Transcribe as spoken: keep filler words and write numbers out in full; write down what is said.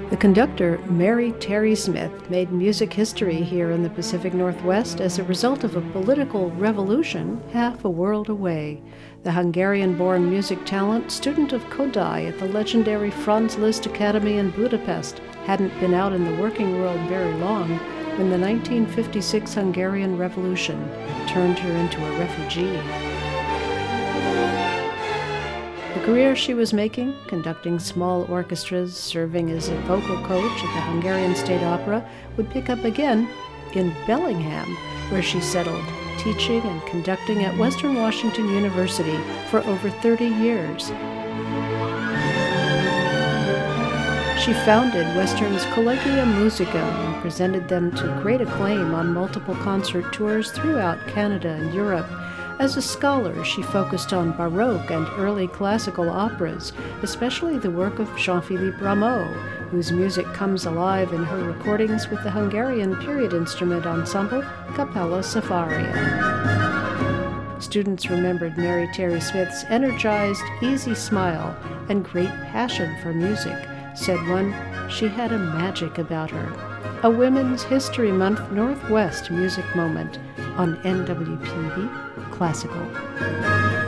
The conductor, Mary Terry Smith, made music history here in the Pacific Northwest as a result of a political revolution half a world away. The Hungarian-born music talent, student of Kodály at the legendary Franz Liszt Academy in Budapest, hadn't been out in the working world very long when the nineteen fifty-six Hungarian Revolution turned her into a refugee. The career she was making, conducting small orchestras, serving as a vocal coach at the Hungarian State Opera, would pick up again in Bellingham, where she settled, teaching and conducting at Western Washington University for over thirty years. She founded Western's Collegia Musicum and presented them to great acclaim on multiple concert tours throughout Canada and Europe. As a scholar, she focused on Baroque and early classical operas, especially the work of Jean-Philippe Rameau, whose music comes alive in her recordings with the Hungarian period instrument ensemble Capella Safaria. Students remembered Mary Terry Smith's energized, easy smile and great passion for music. Said one, she had a magic about her. A Women's History Month Northwest music moment on N W P B Classical.